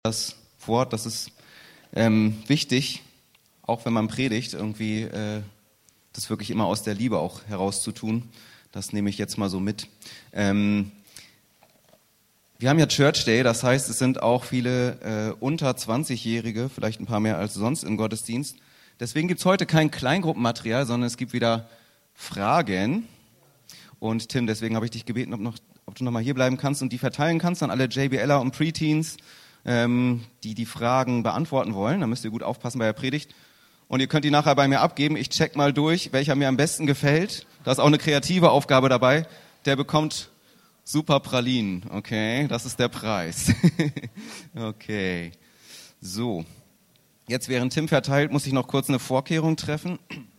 Das Wort, das ist wichtig, auch wenn man predigt, irgendwie das wirklich immer aus der Liebe auch herauszutun. Das nehme ich jetzt mal so mit. Wir haben ja Church Day, das heißt, es sind auch viele unter 20-Jährige, vielleicht ein paar mehr als sonst im Gottesdienst. Deswegen gibt es heute kein Kleingruppenmaterial, sondern es gibt wieder Fragen. Und Tim, deswegen habe ich dich gebeten, ob du noch mal hier bleiben kannst und die verteilen kannst an alle JBLer und Preteens, die Fragen beantworten wollen. Da müsst ihr gut aufpassen bei der Predigt. Und ihr könnt die nachher bei mir abgeben. Ich check mal durch, welcher mir am besten gefällt. Da ist auch eine kreative Aufgabe dabei. Der bekommt super Pralinen. Okay, das ist der Preis. Okay, so. Jetzt, während Tim verteilt, muss ich noch kurz eine Vorkehrung treffen.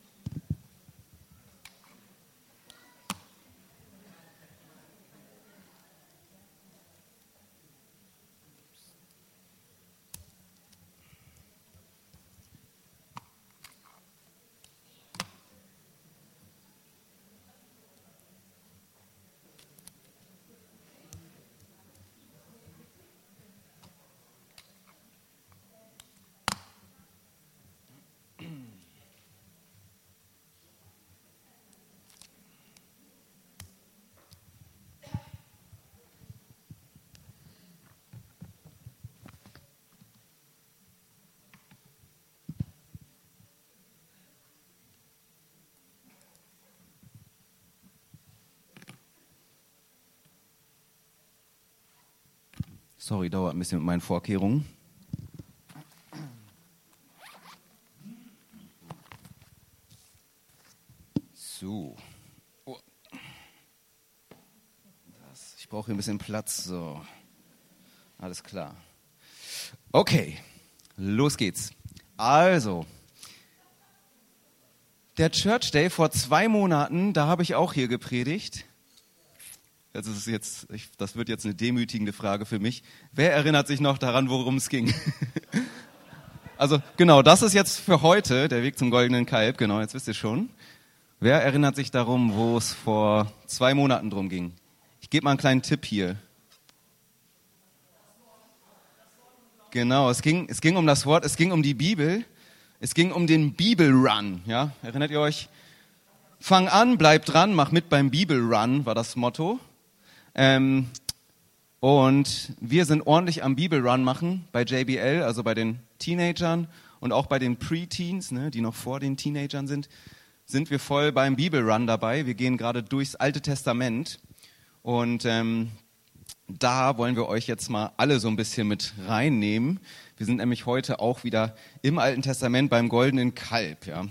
Sorry, dauert ein bisschen mit meinen Vorkehrungen. So. Oh. Ich brauche hier ein bisschen Platz. So. Alles klar. Okay, los geht's. Also, der Church Day vor 2 Monaten, da habe ich auch hier gepredigt. Das wird jetzt eine demütigende Frage für mich. Wer erinnert sich noch daran, worum es ging? Also genau, das ist jetzt für heute der Weg zum goldenen Kalb. Genau, jetzt wisst ihr schon. Wer erinnert sich darum, wo es vor 2 Monaten drum ging? Ich gebe mal einen kleinen Tipp hier. Genau, es ging um das Wort, es ging um die Bibel, es ging um den Bibelrun. Ja, erinnert ihr euch? Fang an, bleib dran, mach mit beim Bibelrun, war das Motto. Und wir sind ordentlich am Bibelrun machen bei JBL, also bei den Teenagern und auch bei den Preteens, ne, die noch vor den Teenagern sind wir voll beim Bibelrun dabei. Wir gehen gerade durchs Alte Testament und da wollen wir euch jetzt mal alle so ein bisschen mit reinnehmen. Wir sind nämlich heute auch wieder im Alten Testament beim goldenen Kalb. Ja.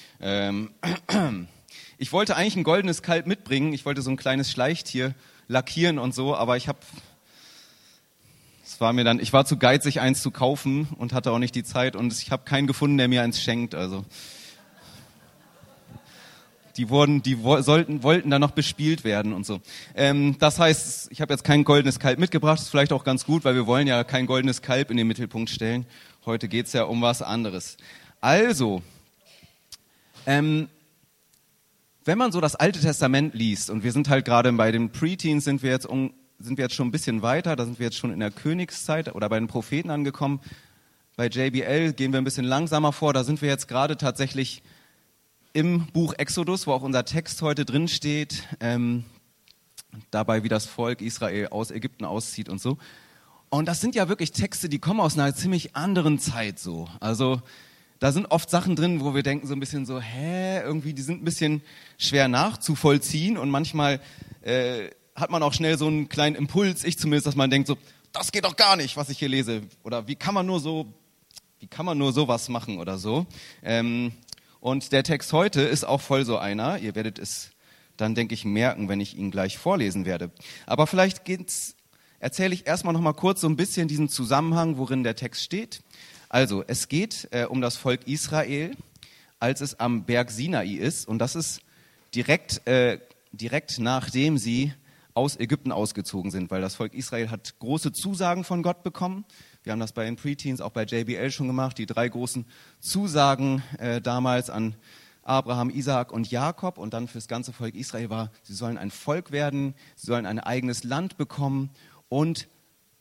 Ich wollte eigentlich ein goldenes Kalb mitbringen, ich wollte so ein kleines Schleichtier lackieren und so, aber ich war zu geizig, eins zu kaufen und hatte auch nicht die Zeit und ich habe keinen gefunden, der mir eins schenkt. Also die wollten dann noch bespielt werden und so. Das heißt, ich habe jetzt kein goldenes Kalb mitgebracht, ist vielleicht auch ganz gut, weil wir wollen ja kein goldenes Kalb in den Mittelpunkt stellen. Heute geht's ja um was anderes. Also, wenn man so das Alte Testament liest, und wir sind halt gerade bei den Preteens, sind wir jetzt schon ein bisschen weiter, da sind wir jetzt schon in der Königszeit oder bei den Propheten angekommen. Bei JBL gehen wir ein bisschen langsamer vor, da sind wir jetzt gerade tatsächlich im Buch Exodus, wo auch unser Text heute drin steht, dabei wie das Volk Israel aus Ägypten auszieht und so. Und das sind ja wirklich Texte, die kommen aus einer ziemlich anderen Zeit so. Also da sind oft Sachen drin, wo wir denken so ein bisschen so, irgendwie, die sind ein bisschen schwer nachzuvollziehen und manchmal hat man auch schnell so einen kleinen Impuls, ich zumindest, dass man denkt so, das geht doch gar nicht, was ich hier lese. Oder wie kann man nur sowas machen oder so. Und der Text heute ist auch voll so einer. Ihr werdet es dann, denke ich, merken, wenn ich ihn gleich vorlesen werde. Aber vielleicht erzähle ich erstmal noch mal kurz so ein bisschen diesen Zusammenhang, worin der Text steht. Also, es geht um das Volk Israel, als es am Berg Sinai ist. Und das ist direkt nachdem sie aus Ägypten ausgezogen sind. Weil das Volk Israel hat große Zusagen von Gott bekommen. Wir haben das bei den Preteens, auch bei JBL schon gemacht. Die 3 großen Zusagen damals an Abraham, Isaak und Jakob. Und dann für das ganze Volk Israel war, sie sollen ein Volk werden, sie sollen ein eigenes Land bekommen und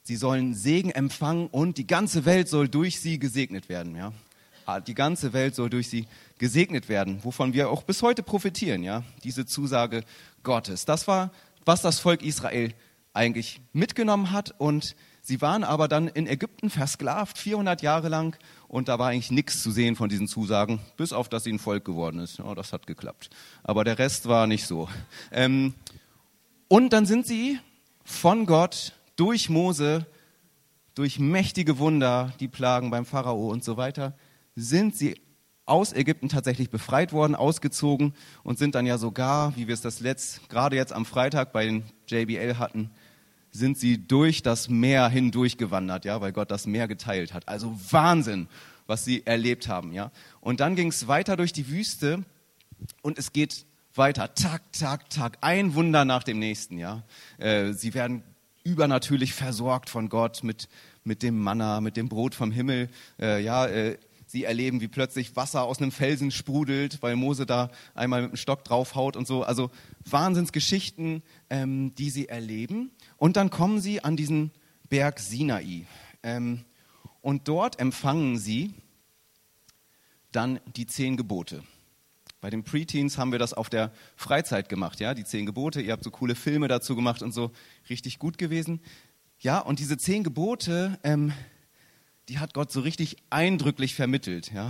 sie sollen Segen empfangen und die ganze Welt soll durch sie gesegnet werden. Ja? Die ganze Welt soll durch sie gesegnet werden, wovon wir auch bis heute profitieren. Ja? Diese Zusage Gottes. Das war, was das Volk Israel eigentlich mitgenommen hat. Und sie waren aber dann in Ägypten versklavt, 400 Jahre lang. Und da war eigentlich nichts zu sehen von diesen Zusagen, bis auf, dass sie ein Volk geworden ist. Ja, das hat geklappt. Aber der Rest war nicht so. Und dann sind sie von Gott durch Mose, durch mächtige Wunder, die Plagen beim Pharao und so weiter, sind sie aus Ägypten tatsächlich befreit worden, ausgezogen und sind dann ja sogar, wie wir es gerade jetzt am Freitag bei den JBL hatten, sind sie durch das Meer hindurch gewandert, ja, weil Gott das Meer geteilt hat. Also Wahnsinn, was sie erlebt haben, ja. Und dann ging es weiter durch die Wüste und es geht weiter, Tag, ein Wunder nach dem nächsten, ja. Sie werden übernatürlich versorgt von Gott mit dem Manna, mit dem Brot vom Himmel, Sie erleben, wie plötzlich Wasser aus einem Felsen sprudelt, weil Mose da einmal mit dem Stock draufhaut und so. Also Wahnsinnsgeschichten, die sie erleben. Und dann kommen sie an diesen Berg Sinai. Und dort empfangen sie dann die 10 Gebote. Bei den Preteens haben wir das auf der Freizeit gemacht, ja, die 10 Gebote. Ihr habt so coole Filme dazu gemacht und so, richtig gut gewesen. Ja, und diese 10 Gebote, die hat Gott so richtig eindrücklich vermittelt. Ja?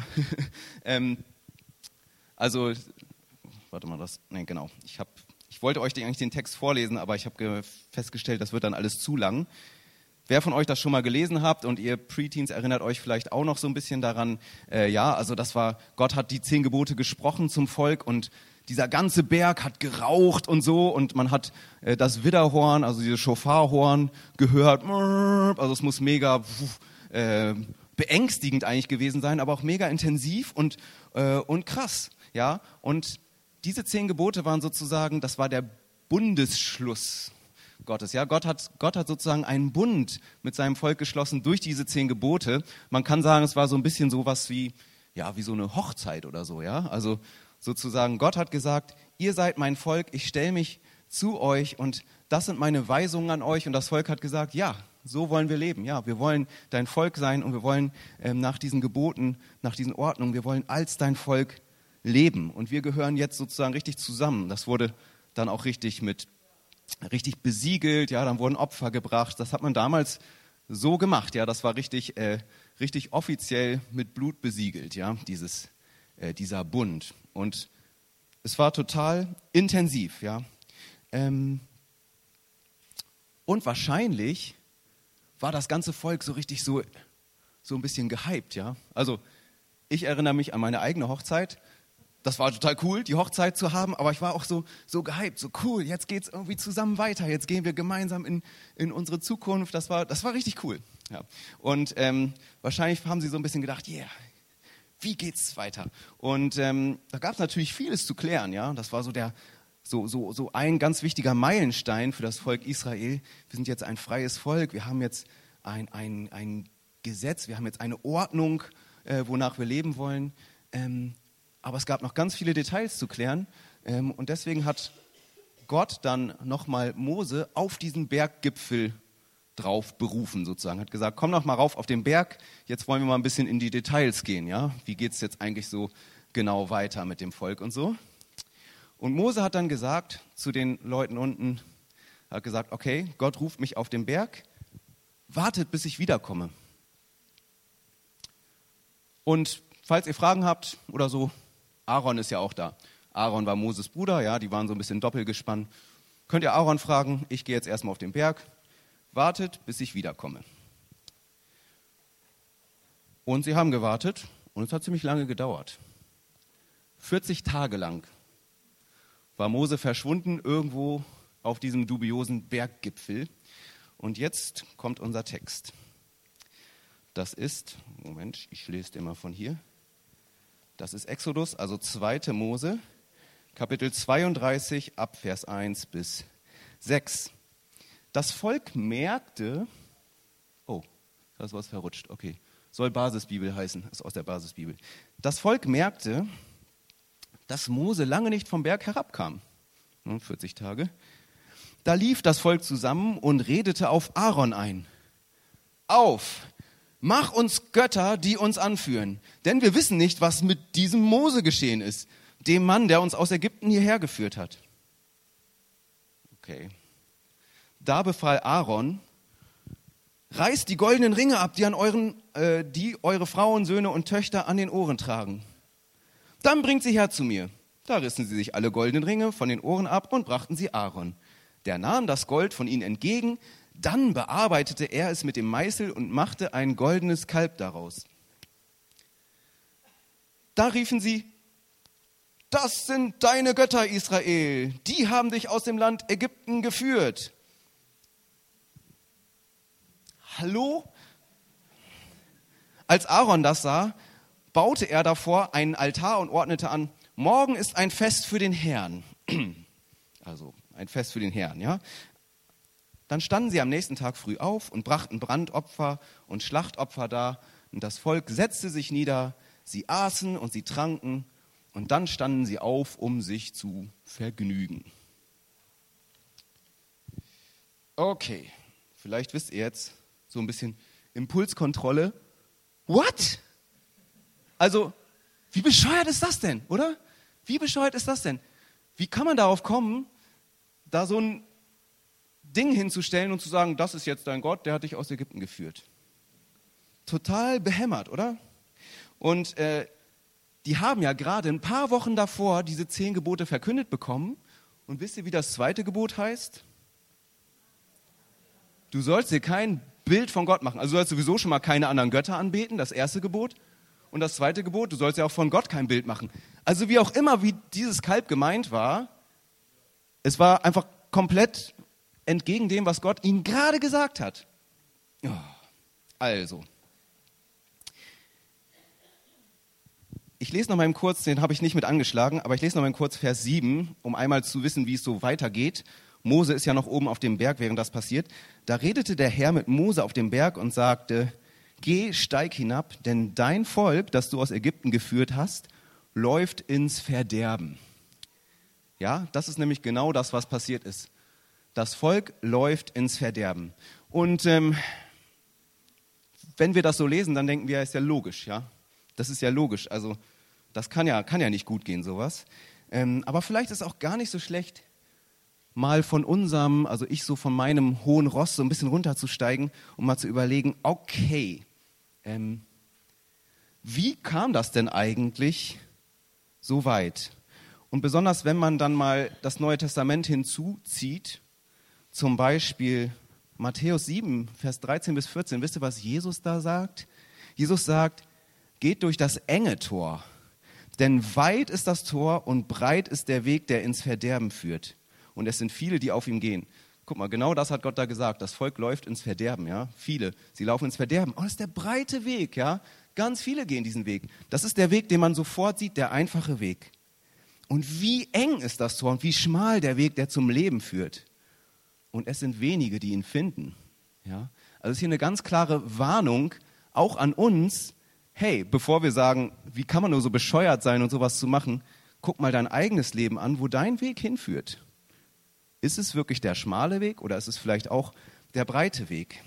Ich wollte euch eigentlich den Text vorlesen, aber ich habe festgestellt, das wird dann alles zu lang. Wer von euch das schon mal gelesen habt und ihr Preteens erinnert euch vielleicht auch noch so ein bisschen daran, Gott hat die 10 Gebote gesprochen zum Volk und dieser ganze Berg hat geraucht und so und man hat das Widderhorn, also dieses Schofarhorn gehört, also es muss mega beängstigend eigentlich gewesen sein, aber auch mega intensiv und krass. Ja? Und diese 10 Gebote waren sozusagen, das war der Bundesschluss Gottes. Ja? Gott hat sozusagen einen Bund mit seinem Volk geschlossen durch diese 10 Gebote. Man kann sagen, es war so ein bisschen sowas wie so eine Hochzeit oder so. Ja? Also sozusagen, Gott hat gesagt, ihr seid mein Volk, ich stelle mich zu euch und das sind meine Weisungen an euch. Und das Volk hat gesagt, ja, so wollen wir leben. Ja, wir wollen dein Volk sein und wir wollen nach diesen Geboten, nach diesen Ordnungen, wir wollen als dein Volk leben. Und wir gehören jetzt sozusagen richtig zusammen. Das wurde dann auch richtig besiegelt. Ja, dann wurden Opfer gebracht. Das hat man damals so gemacht. Ja, das war richtig offiziell mit Blut besiegelt. Ja, dieser Bund. Und es war total intensiv. Ja. Und wahrscheinlich war das ganze Volk so richtig so ein bisschen gehypt, ja. Also ich erinnere mich an meine eigene Hochzeit. Das war total cool, die Hochzeit zu haben, aber ich war auch so gehypt, so cool, jetzt geht's irgendwie zusammen weiter, jetzt gehen wir gemeinsam in unsere Zukunft. Das war richtig cool. Ja. Und wahrscheinlich haben sie so ein bisschen gedacht, yeah, wie geht's weiter? Und da gab es natürlich vieles zu klären, ja. Das war so ein ganz wichtiger Meilenstein für das Volk Israel. Wir sind jetzt ein freies Volk, wir haben jetzt ein Gesetz, wir haben jetzt eine Ordnung, wonach wir leben wollen. Aber es gab noch ganz viele Details zu klären. Und deswegen hat Gott dann nochmal Mose auf diesen Berggipfel drauf berufen sozusagen. Hat gesagt, komm noch mal rauf auf den Berg, jetzt wollen wir mal ein bisschen in die Details gehen. Ja? Wie geht es jetzt eigentlich so genau weiter mit dem Volk und so? Und Mose hat dann gesagt zu den Leuten unten, hat gesagt, okay, Gott ruft mich auf den Berg, wartet, bis ich wiederkomme. Und falls ihr Fragen habt oder so, Aaron ist ja auch da. Aaron war Moses Bruder, ja, die waren so ein bisschen doppelgespannt. Könnt ihr Aaron fragen, ich gehe jetzt erstmal auf den Berg, wartet, bis ich wiederkomme. Und sie haben gewartet und es hat ziemlich lange gedauert. 40 Tage lang war Mose verschwunden irgendwo auf diesem dubiosen Berggipfel. Und jetzt kommt unser Text. Das ist, Moment, ich lese den mal von hier. Das ist Exodus, also 2. Mose, Kapitel 32, ab Vers 1 bis 6. Das Volk merkte, oh, da ist was verrutscht, okay, soll Basisbibel heißen, ist aus der Basisbibel. Das Volk merkte, dass Mose lange nicht vom Berg herabkam, 40 Tage. Da lief das Volk zusammen und redete auf Aaron ein. auf, mach uns Götter, die uns anführen. Denn wir wissen nicht, was mit diesem Mose geschehen ist, dem Mann, der uns aus Ägypten hierher geführt hat. Okay. Da befahl Aaron, reißt die goldenen Ringe ab, die eure Frauen, Söhne und Töchter an den Ohren tragen. Dann bringt sie her zu mir. Da rissen sie sich alle goldenen Ringe von den Ohren ab und brachten sie Aaron. Der nahm das Gold von ihnen entgegen, dann bearbeitete er es mit dem Meißel und machte ein goldenes Kalb daraus. Da riefen sie, das sind deine Götter, Israel, die haben dich aus dem Land Ägypten geführt. Hallo? Als Aaron das sah, baute er davor einen Altar und ordnete an, morgen ist ein Fest für den Herrn. Also ein Fest für den Herrn, ja. Dann standen sie am nächsten Tag früh auf und brachten Brandopfer und Schlachtopfer dar. Und das Volk setzte sich nieder, sie aßen und sie tranken. Und dann standen sie auf, um sich zu vergnügen. Okay, vielleicht wisst ihr jetzt so ein bisschen Impulskontrolle. What? Also, wie bescheuert ist das denn, oder? Wie bescheuert ist das denn? Wie kann man darauf kommen, da so ein Ding hinzustellen und zu sagen, das ist jetzt dein Gott, der hat dich aus Ägypten geführt? Total behämmert, oder? Und die haben ja gerade ein paar Wochen davor diese 10 Gebote verkündet bekommen. Und wisst ihr, wie das zweite Gebot heißt? Du sollst dir kein Bild von Gott machen. Also du sollst sowieso schon mal keine anderen Götter anbeten, das erste Gebot. Und das zweite Gebot, du sollst ja auch von Gott kein Bild machen. Also wie auch immer, wie dieses Kalb gemeint war, es war einfach komplett entgegen dem, was Gott ihnen gerade gesagt hat. Also, ich lese noch mal kurz, den habe ich nicht mit angeschlagen, aber ich lese noch mal kurz Vers 7, um einmal zu wissen, wie es so weitergeht. Mose ist ja noch oben auf dem Berg, während das passiert. Da redete der Herr mit Mose auf dem Berg und sagte, geh, steig hinab, denn dein Volk, das du aus Ägypten geführt hast, läuft ins Verderben. Ja, das ist nämlich genau das, was passiert ist. Das Volk läuft ins Verderben. Und wenn wir das so lesen, dann denken wir, ist ja logisch, ja. Das ist ja logisch, also das kann ja nicht gut gehen, sowas. Aber vielleicht ist es auch gar nicht so schlecht, mal von unserem, also ich so von meinem hohen Ross so ein bisschen runterzusteigen und mal zu überlegen, okay, wie kam das denn eigentlich so weit? Und besonders, wenn man dann mal das Neue Testament hinzuzieht, zum Beispiel Matthäus 7, Vers 13 bis 14, wisst ihr, was Jesus da sagt? Jesus sagt, geht durch das enge Tor, denn weit ist das Tor und breit ist der Weg, der ins Verderben führt. Und es sind viele, die auf ihm gehen. Guck mal, genau das hat Gott da gesagt. Das Volk läuft ins Verderben, ja. Viele, sie laufen ins Verderben. Oh, das ist der breite Weg, ja. Ganz viele gehen diesen Weg. Das ist der Weg, den man sofort sieht, der einfache Weg. Und wie eng ist das Tor und wie schmal der Weg, der zum Leben führt. Und es sind wenige, die ihn finden, ja. Also es ist hier eine ganz klare Warnung, auch an uns. Hey, bevor wir sagen, wie kann man nur so bescheuert sein und sowas zu machen, guck mal dein eigenes Leben an, wo dein Weg hinführt. Ist es wirklich der schmale Weg oder ist es vielleicht auch der breite Weg?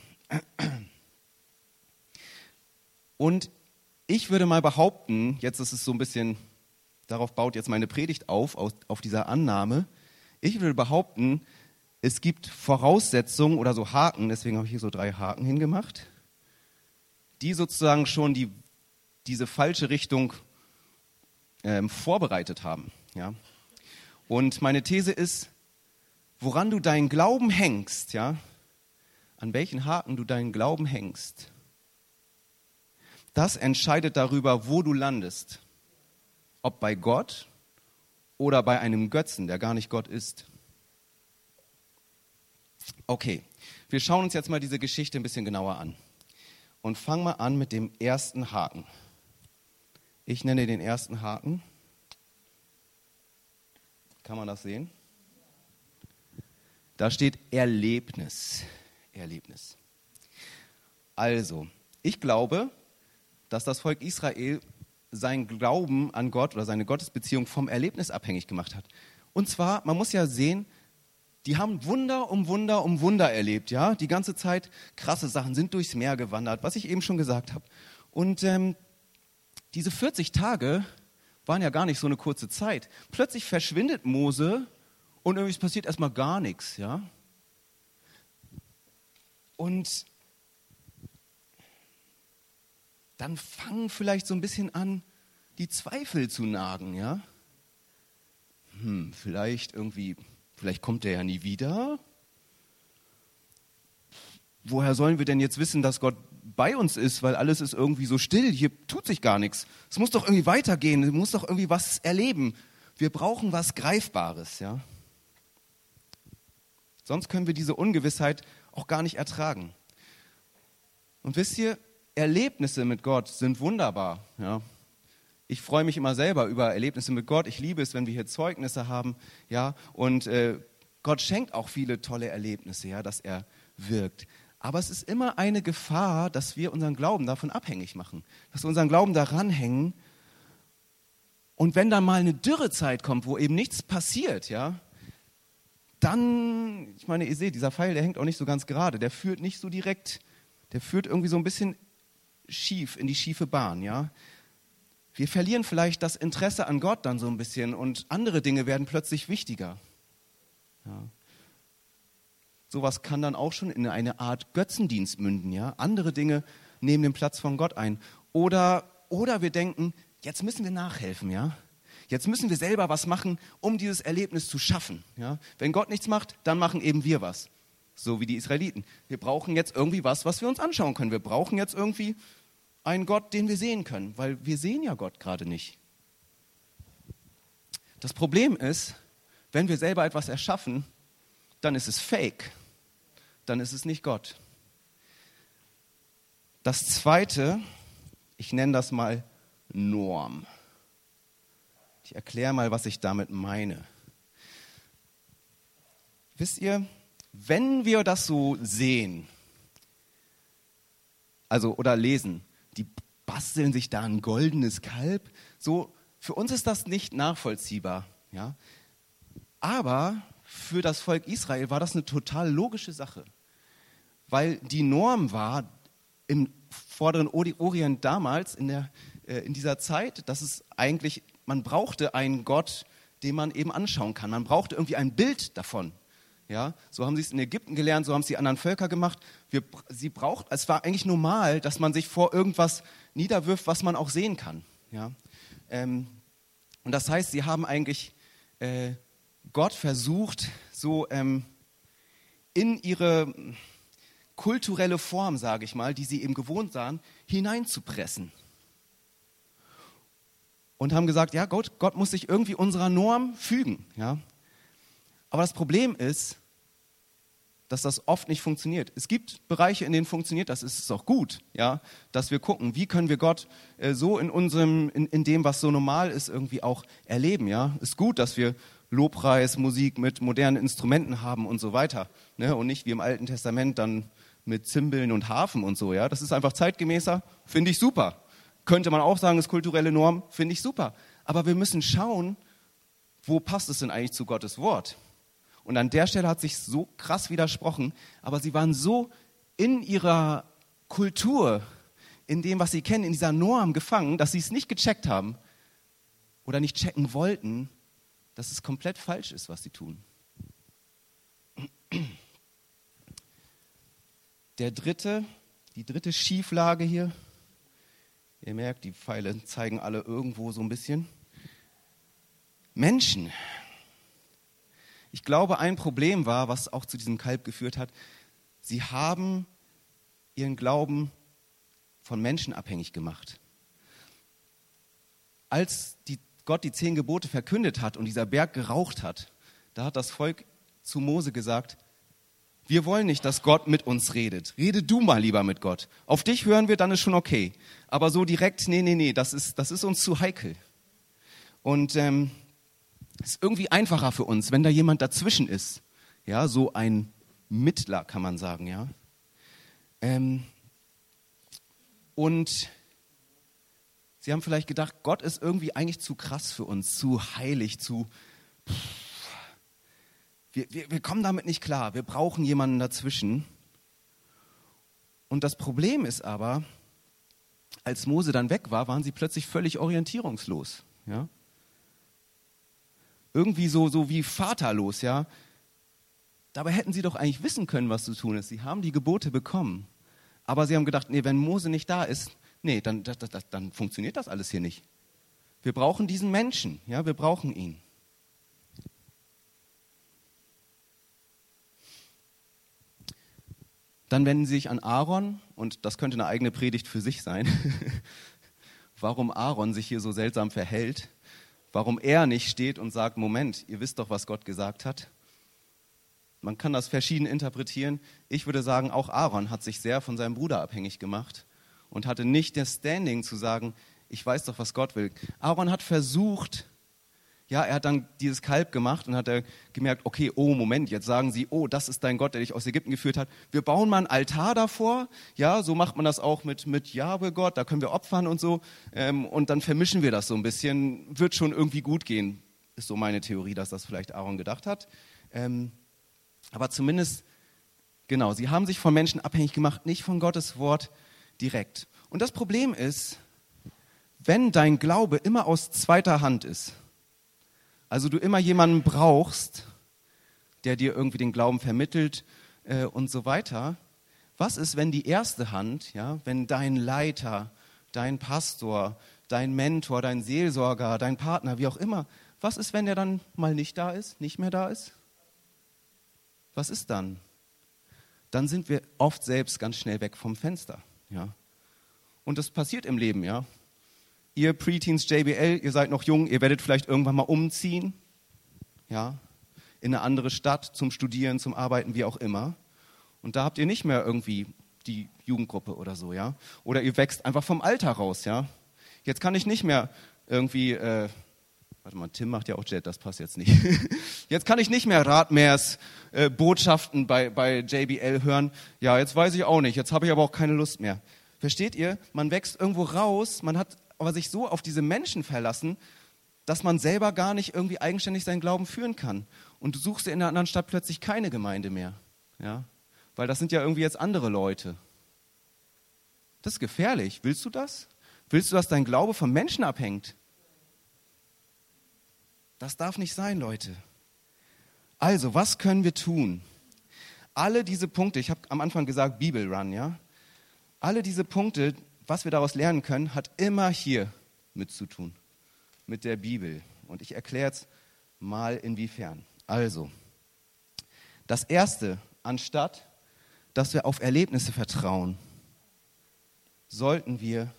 Und ich würde mal behaupten, jetzt ist es so ein bisschen, darauf baut jetzt meine Predigt auf dieser Annahme, ich würde behaupten, es gibt Voraussetzungen oder so Haken, deswegen habe ich hier so 3 Haken hingemacht, die sozusagen schon diese falsche Richtung vorbereitet haben. Ja? Und meine These ist, woran du deinen Glauben hängst, ja, an welchen Haken du deinen Glauben hängst, das entscheidet darüber, wo du landest. Ob bei Gott oder bei einem Götzen, der gar nicht Gott ist. Okay, wir schauen uns jetzt mal diese Geschichte ein bisschen genauer an. Und fangen mal an mit dem ersten Haken. Ich nenne den ersten Haken. Kann man das sehen? Da steht Erlebnis. Erlebnis. Also, ich glaube, dass das Volk Israel seinen Glauben an Gott oder seine Gottesbeziehung vom Erlebnis abhängig gemacht hat. Und zwar, man muss ja sehen, Die haben Wunder um Wunder um Wunder erlebt, ja. Die ganze Zeit krasse Sachen, sind durchs Meer gewandert, was ich eben schon gesagt habe. Und diese 40 Tage waren ja gar nicht so eine kurze Zeit. Plötzlich verschwindet Mose und irgendwie passiert erstmal gar nichts, ja. Und dann fangen vielleicht so ein bisschen an, die Zweifel zu nagen, ja. Vielleicht kommt er ja nie wieder. Woher sollen wir denn jetzt wissen, dass Gott bei uns ist, weil alles ist irgendwie so still, hier tut sich gar nichts. Es muss doch irgendwie weitergehen, es muss doch irgendwie was erleben. Wir brauchen was Greifbares, ja. Sonst können wir diese Ungewissheit auch gar nicht ertragen. Und wisst ihr, Erlebnisse mit Gott sind wunderbar, ja. Ich freue mich immer selber über Erlebnisse mit Gott. Ich liebe es, wenn wir hier Zeugnisse haben, ja. Und Gott schenkt auch viele tolle Erlebnisse, ja, dass er wirkt. Aber es ist immer eine Gefahr, dass wir unseren Glauben davon abhängig machen, dass wir unseren Glauben daran hängen. Und wenn dann mal eine Dürrezeit kommt, wo eben nichts passiert, ja, dann, ich meine, ihr seht, dieser Pfeil, der hängt auch nicht so ganz gerade, der führt nicht so direkt, der führt irgendwie so ein bisschen schief, in die schiefe Bahn, ja. Wir verlieren vielleicht das Interesse an Gott dann so ein bisschen und andere Dinge werden plötzlich wichtiger. Ja. Sowas kann dann auch schon in eine Art Götzendienst münden, ja. Andere Dinge nehmen den Platz von Gott ein. Oder wir denken, jetzt müssen wir nachhelfen, ja. Jetzt müssen wir selber was machen, um dieses Erlebnis zu schaffen, ja. Wenn Gott nichts macht, dann machen eben wir was. So wie die Israeliten. Wir brauchen jetzt irgendwie was wir uns anschauen können. Wir brauchen jetzt irgendwie einen Gott, den wir sehen können, weil wir sehen ja Gott gerade nicht. Das Problem ist, wenn wir selber etwas erschaffen, dann ist es fake. Dann ist es nicht Gott. Das Zweite, ich nenne das mal Norm. Ich erkläre mal, was ich damit meine. Wisst ihr, wenn wir das so sehen, also oder lesen, die basteln sich da ein goldenes Kalb, so, für uns ist das nicht nachvollziehbar, ja. Aber für das Volk Israel war das eine total logische Sache, weil die Norm war im vorderen Orient damals, in dieser Zeit, dass es eigentlich, man brauchte einen Gott, den man eben anschauen kann. Man brauchte irgendwie ein Bild davon. Ja, so haben sie es in Ägypten gelernt, so haben es die anderen Völker gemacht. Es war eigentlich normal, dass man sich vor irgendwas niederwirft, was man auch sehen kann. Ja? Und das heißt, sie haben eigentlich Gott versucht, so in ihre kulturelle Form, sage ich mal, die sie eben gewohnt waren, hineinzupressen. Und haben gesagt, ja, Gott muss sich irgendwie unserer Norm fügen. Ja? Aber das Problem ist, dass das oft nicht funktioniert. Es gibt Bereiche, in denen funktioniert das, ist es auch gut, ja, dass wir gucken, wie können wir Gott so in dem, was so normal ist, irgendwie auch erleben. Ja? Ist gut, dass wir Lobpreis, Musik mit modernen Instrumenten haben und so weiter. Ne? Und nicht wie im Alten Testament dann mit Zimbeln und Harfen und so. Ja? Das ist einfach zeitgemäßer, finde ich super. Könnte man auch sagen, ist kulturelle Norm, finde ich super. Aber wir müssen schauen, wo passt es denn eigentlich zu Gottes Wort? Und an der Stelle hat sich so krass widersprochen, aber sie waren so in ihrer Kultur, in dem, was sie kennen, in dieser Norm gefangen, dass sie es nicht gecheckt haben oder nicht checken wollten, dass es komplett falsch ist, was sie tun. Die dritte Schieflage hier, ihr merkt, die Pfeile zeigen alle irgendwo so ein bisschen. Menschen. Ich glaube, ein Problem war, was auch zu diesem Kalb geführt hat, sie haben ihren Glauben von Menschen abhängig gemacht. Als Gott die 10 Gebote verkündet hat und dieser Berg geraucht hat, da hat das Volk zu Mose gesagt, wir wollen nicht, dass Gott mit uns redet. Rede du mal lieber mit Gott. Auf dich hören wir, dann ist schon okay. Aber so direkt, nee, das ist uns zu heikel. Und es ist irgendwie einfacher für uns, wenn da jemand dazwischen ist. Ja, so ein Mittler, kann man sagen, ja. Und sie haben vielleicht gedacht, Gott ist irgendwie eigentlich zu krass für uns, zu heilig, Wir kommen damit nicht klar. Wir brauchen jemanden dazwischen. Und das Problem ist aber, als Mose dann weg war, waren sie plötzlich völlig orientierungslos. Ja? Irgendwie so wie vaterlos. Ja? Dabei hätten sie doch eigentlich wissen können, was zu tun ist. Sie haben die Gebote bekommen. Aber sie haben gedacht, nee, wenn Mose nicht da ist, nee, dann funktioniert das alles hier nicht. Wir brauchen diesen Menschen. Ja? Wir brauchen ihn. Dann wenden sie sich an Aaron, und das könnte eine eigene Predigt für sich sein, warum Aaron sich hier so seltsam verhält, warum er nicht steht und sagt, Moment, ihr wisst doch, was Gott gesagt hat. Man kann das verschieden interpretieren. Ich würde sagen, auch Aaron hat sich sehr von seinem Bruder abhängig gemacht und hatte nicht das Standing zu sagen, ich weiß doch, was Gott will. Aaron hat versucht, ja, er hat dann dieses Kalb gemacht und hat gemerkt, okay, oh Moment, jetzt sagen sie, oh, das ist dein Gott, der dich aus Ägypten geführt hat. Wir bauen mal einen Altar davor, ja, so macht man das auch mit Jahwe Gott, da können wir opfern und so, und dann vermischen wir das so ein bisschen, wird schon irgendwie gut gehen, ist so meine Theorie, dass das vielleicht Aaron gedacht hat. Aber zumindest, genau, sie haben sich von Menschen abhängig gemacht, nicht von Gottes Wort direkt. Und das Problem ist, wenn dein Glaube immer aus zweiter Hand ist, also du immer jemanden brauchst, der dir irgendwie den Glauben vermittelt und so weiter. Was ist, wenn die erste Hand, ja, wenn dein Leiter, dein Pastor, dein Mentor, dein Seelsorger, dein Partner, wie auch immer, was ist, wenn der dann mal nicht da ist, nicht mehr da ist? Was ist dann? Dann sind wir oft selbst ganz schnell weg vom Fenster. Ja. Und das passiert im Leben, ja. Ihr Preteens JBL, ihr seid noch jung, ihr werdet vielleicht irgendwann mal umziehen, ja, in eine andere Stadt zum Studieren, zum Arbeiten, wie auch immer. Und da habt ihr nicht mehr irgendwie die Jugendgruppe oder so, ja. Oder ihr wächst einfach vom Alter raus, ja. Jetzt kann ich nicht mehr irgendwie, warte mal, Tim macht ja auch Jet, das passt jetzt nicht. Jetzt kann ich nicht mehr Radmers Botschaften bei JBL hören. Ja, jetzt weiß ich auch nicht, jetzt habe ich aber auch keine Lust mehr. Versteht ihr? Man wächst irgendwo raus, man hat aber sich so auf diese Menschen verlassen, dass man selber gar nicht irgendwie eigenständig seinen Glauben führen kann. Und du suchst dir in einer anderen Stadt plötzlich keine Gemeinde mehr. Ja? Weil das sind ja irgendwie jetzt andere Leute. Das ist gefährlich. Willst du das? Willst du, dass dein Glaube von Menschen abhängt? Das darf nicht sein, Leute. Also, was können wir tun? Alle diese Punkte, ich habe am Anfang gesagt, Bibelrun, ja? Alle diese Punkte, was wir daraus lernen können, hat immer hier mit zu tun, mit der Bibel. Und ich erkläre jetzt mal inwiefern. Also, das Erste, anstatt dass wir auf Erlebnisse vertrauen, sollten wir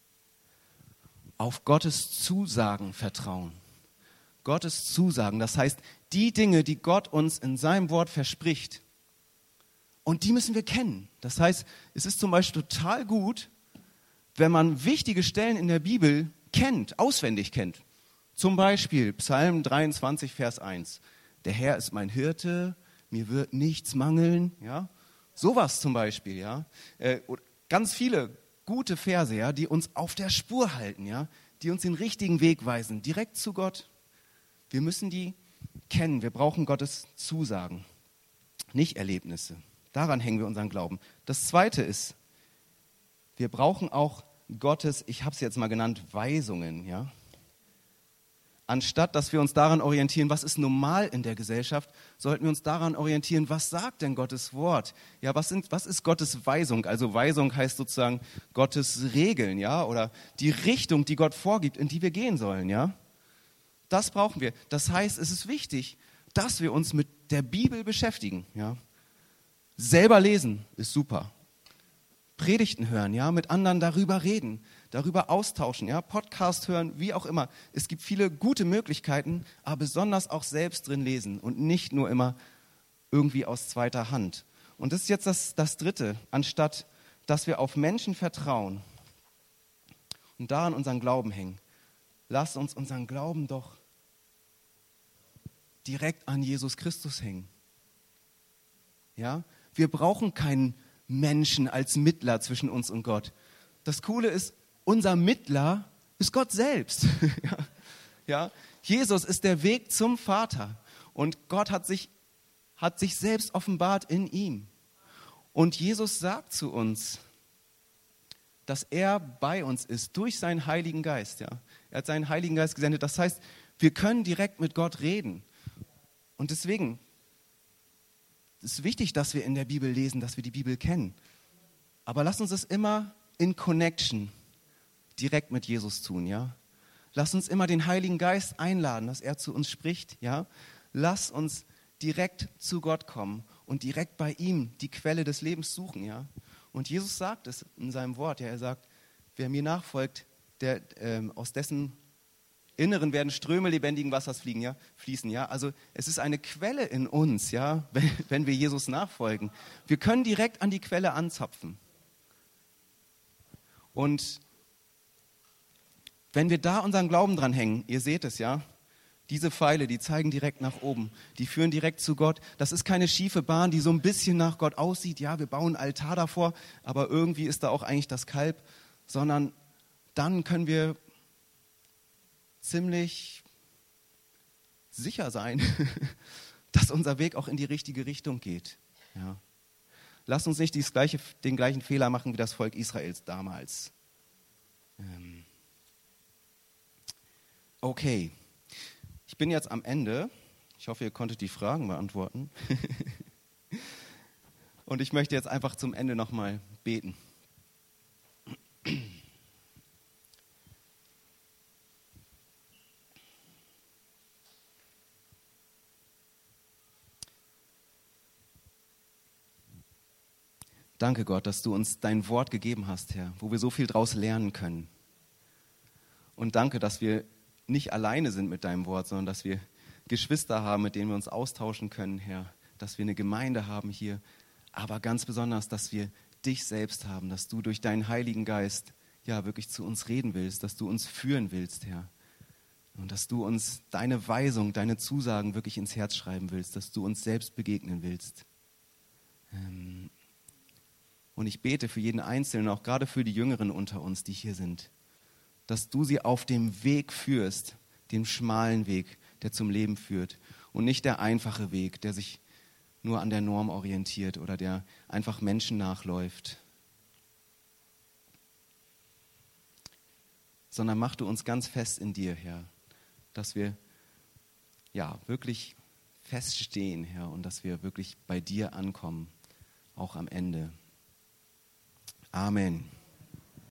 auf Gottes Zusagen vertrauen. Gottes Zusagen, das heißt, die Dinge, die Gott uns in seinem Wort verspricht, und die müssen wir kennen. Das heißt, es ist zum Beispiel total gut, wenn man wichtige Stellen in der Bibel kennt, auswendig kennt. Zum Beispiel Psalm 23, Vers 1. Der Herr ist mein Hirte, mir wird nichts mangeln. Ja? Sowas zum Beispiel. Ja? Ganz viele gute Verse, ja, die uns auf der Spur halten, ja? Die uns den richtigen Weg weisen, direkt zu Gott. Wir müssen die kennen, wir brauchen Gottes Zusagen, nicht Erlebnisse. Daran hängen wir unseren Glauben. Das Zweite ist, wir brauchen auch Gottes, ich habe es jetzt mal genannt, Weisungen. Ja? Anstatt, dass wir uns daran orientieren, was ist normal in der Gesellschaft, sollten wir uns daran orientieren, was sagt denn Gottes Wort? Ja, was ist Gottes Weisung? Also Weisung heißt sozusagen Gottes Regeln, ja, oder die Richtung, die Gott vorgibt, in die wir gehen sollen, ja. Das brauchen wir. Das heißt, es ist wichtig, dass wir uns mit der Bibel beschäftigen, ja. Selber lesen ist super. Predigten hören, ja, mit anderen darüber reden, darüber austauschen, ja, Podcast hören, wie auch immer. Es gibt viele gute Möglichkeiten, aber besonders auch selbst drin lesen und nicht nur immer irgendwie aus zweiter Hand. Und das ist jetzt das Dritte, anstatt dass wir auf Menschen vertrauen und daran unseren Glauben hängen. Lasst uns unseren Glauben doch direkt an Jesus Christus hängen. Ja, wir brauchen keinen Menschen als Mittler zwischen uns und Gott. Das Coole ist, unser Mittler ist Gott selbst. Ja? Jesus ist der Weg zum Vater. Und Gott hat sich hat sich selbst offenbart in ihm. Und Jesus sagt zu uns, dass er bei uns ist durch seinen Heiligen Geist. Ja. Er hat seinen Heiligen Geist gesendet. Das heißt, wir können direkt mit Gott reden. Und deswegen ist es wichtig, dass wir in der Bibel lesen, dass wir die Bibel kennen. Aber lasst uns es immer in Connection direkt mit Jesus tun. Ja. Lass uns immer den Heiligen Geist einladen, dass er zu uns spricht. Ja. Lass uns direkt zu Gott kommen und direkt bei ihm die Quelle des Lebens suchen. Ja. Und Jesus sagt es in seinem Wort. Ja. Er sagt, wer mir nachfolgt, aus dessen Inneren werden Ströme lebendigen Wassers fließen. Ja. Also es ist eine Quelle in uns, ja, wenn wir Jesus nachfolgen. Wir können direkt an die Quelle anzapfen. Und wenn wir da unseren Glauben dran hängen, ihr seht es, ja, diese Pfeile, die zeigen direkt nach oben, die führen direkt zu Gott. Das ist keine schiefe Bahn, die so ein bisschen nach Gott aussieht. Ja, wir bauen einen Altar davor, aber irgendwie ist da auch eigentlich das Kalb, sondern dann können wir ziemlich sicher sein, dass unser Weg auch in die richtige Richtung geht. Ja. Lass uns nicht den gleichen Fehler machen wie das Volk Israels damals. Okay, ich bin jetzt am Ende. Ich hoffe, ihr konntet die Fragen beantworten. Und ich möchte jetzt einfach zum Ende nochmal beten. Danke Gott, dass du uns dein Wort gegeben hast, Herr, wo wir so viel draus lernen können. Und danke, dass wir nicht alleine sind mit deinem Wort, sondern dass wir Geschwister haben, mit denen wir uns austauschen können, Herr. Dass wir eine Gemeinde haben hier, aber ganz besonders, dass wir dich selbst haben, dass du durch deinen Heiligen Geist ja wirklich zu uns reden willst, dass du uns führen willst, Herr. Und dass du uns deine Weisung, deine Zusagen wirklich ins Herz schreiben willst, dass du uns selbst begegnen willst. Und ich bete für jeden Einzelnen, auch gerade für die Jüngeren unter uns, die hier sind, dass du sie auf dem Weg führst, dem schmalen Weg, der zum Leben führt und nicht der einfache Weg, der sich nur an der Norm orientiert oder der einfach Menschen nachläuft. Sondern mach du uns ganz fest in dir, Herr, dass wir ja wirklich feststehen, Herr, und dass wir wirklich bei dir ankommen, auch am Ende. Amen.